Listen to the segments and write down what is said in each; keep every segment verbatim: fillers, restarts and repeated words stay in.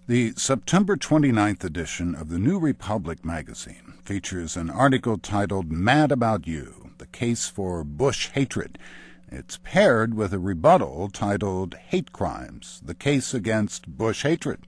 The September twenty-ninth edition of the New Republic magazine features an article titled Mad About You, the Case for Bush Hatred. It's paired with a rebuttal titled Hate Crimes, the Case Against Bush Hatred.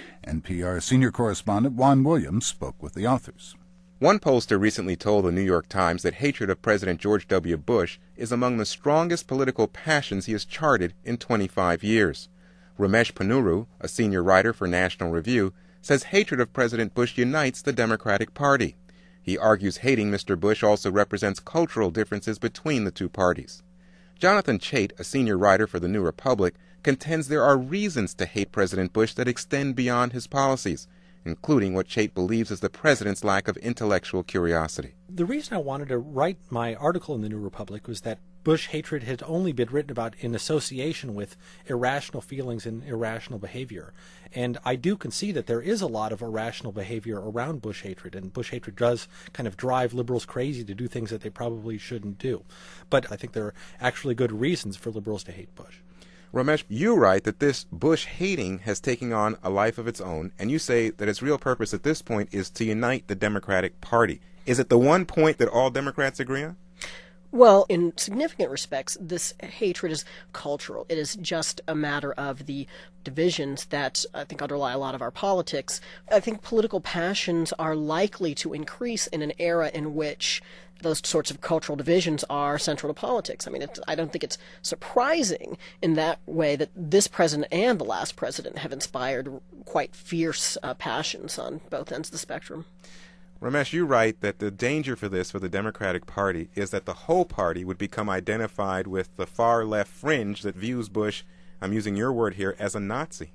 N P R senior correspondent Juan Williams spoke with the authors. One pollster recently told the New York Times that hatred of President George W. Bush is among the strongest political passions he has charted in twenty-five years. Ramesh Ponnuru, a senior writer for National Review, says hatred of President Bush unites the Democratic Party. He argues hating Mister Bush also represents cultural differences between the two parties. Jonathan Chait, a senior writer for the New Republic, contends there are reasons to hate President Bush that extend beyond his policies, including what Chait believes is the president's lack of intellectual curiosity. The reason I wanted to write my article in the New Republic was that Bush hatred had only been written about in association with irrational feelings and irrational behavior. And I do concede that there is a lot of irrational behavior around Bush hatred, and Bush hatred does kind of drive liberals crazy to do things that they probably shouldn't do. But I think there are actually good reasons for liberals to hate Bush. Ramesh, you write that this Bush hating has taken on a life of its own, and you say that its real purpose at this point is to unite the Democratic Party. Is it the one point that all Democrats agree on? Well, in significant respects, this hatred is cultural. It is just a matter of the divisions that I think underlie a lot of our politics. I think political passions are likely to increase in an era in which those sorts of cultural divisions are central to politics. I mean, it's, I don't think it's surprising in that way that this president and the last president have inspired quite fierce uh, passions on both ends of the spectrum. Ramesh, you write that the danger for this, for the Democratic Party, is that the whole party would become identified with the far-left fringe that views Bush, I'm using your word here, as a Nazi.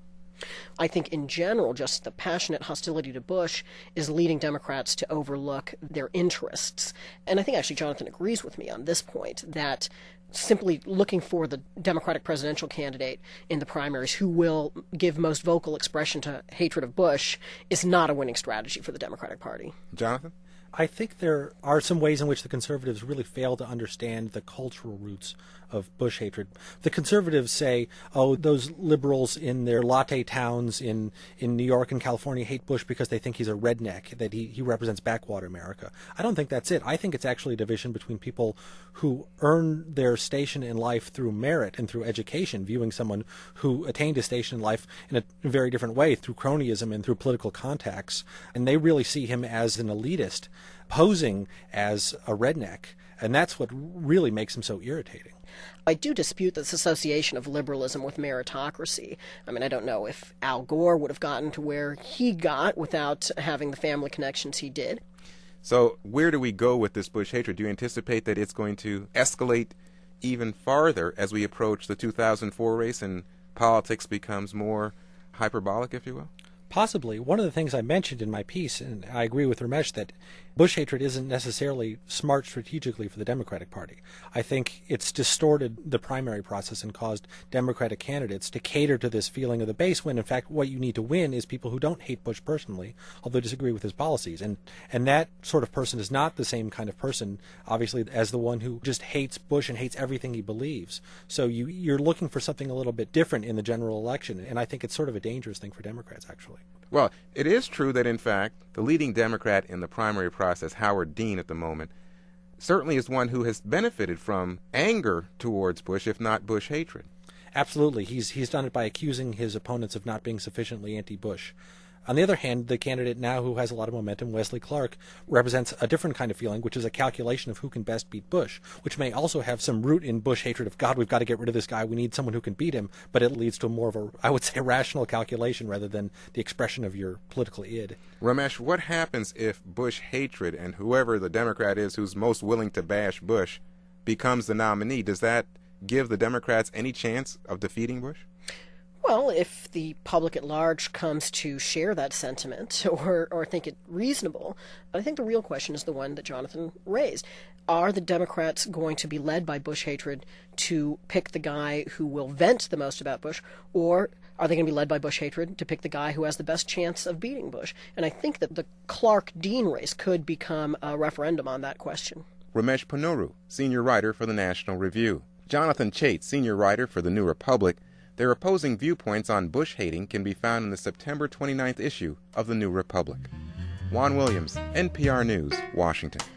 I think in general, just the passionate hostility to Bush is leading Democrats to overlook their interests. And I think actually Jonathan agrees with me on this point, that simply looking for the Democratic presidential candidate in the primaries who will give most vocal expression to hatred of Bush is not a winning strategy for the Democratic Party. Jonathan? I think there are some ways in which the conservatives really fail to understand the cultural roots of Bush hatred. The conservatives say, oh, those liberals in their latte towns in, in New York and California hate Bush because they think he's a redneck, that he, he represents backwater America. I don't think that's it. I think it's actually a division between people who earn their station in life through merit and through education, viewing someone who attained a station in life in a very different way, through cronyism and through political contacts. And they really see him as an elitist, posing as a redneck. And that's what really makes him so irritating. I do dispute this association of liberalism with meritocracy. I mean, I don't know if Al Gore would have gotten to where he got without having the family connections he did. So where do we go with this Bush hatred? Do you anticipate that it's going to escalate even farther as we approach the two thousand four race and politics becomes more hyperbolic, if you will? Possibly. One of the things I mentioned in my piece, and I agree with Ramesh, that Bush hatred isn't necessarily smart strategically for the Democratic Party. I think it's distorted the primary process and caused Democratic candidates to cater to this feeling of the base, when in fact what you need to win is people who don't hate Bush personally, although disagree with his policies. And and that sort of person is not the same kind of person, obviously, as the one who just hates Bush and hates everything he believes. So you, you're looking for something a little bit different in the general election, and I think it's sort of a dangerous thing for Democrats, actually. Well, it is true that, in fact, the leading Democrat in the primary process, Howard Dean at the moment, certainly is one who has benefited from anger towards Bush, if not Bush hatred. Absolutely. He's he's done it by accusing his opponents of not being sufficiently anti-Bush. On the other hand, the candidate now who has a lot of momentum, Wesley Clark, represents a different kind of feeling, which is a calculation of who can best beat Bush, which may also have some root in Bush hatred of, God, we've got to get rid of this guy, we need someone who can beat him, but it leads to more of a, I would say, rational calculation rather than the expression of your political id. Ramesh, what happens if Bush hatred and whoever the Democrat is who's most willing to bash Bush becomes the nominee? Does that give the Democrats any chance of defeating Bush? Well, if the public at large comes to share that sentiment or, or think it reasonable, I think the real question is the one that Jonathan raised. Are the Democrats going to be led by Bush hatred to pick the guy who will vent the most about Bush, or are they going to be led by Bush hatred to pick the guy who has the best chance of beating Bush? And I think that the Clark-Dean race could become a referendum on that question. Ramesh Ponnuru, senior writer for the National Review. Jonathan Chait, senior writer for the New Republic. Their opposing viewpoints on Bush hating can be found in the September twenty-ninth issue of the New Republic. Juan Williams, N P R News, Washington.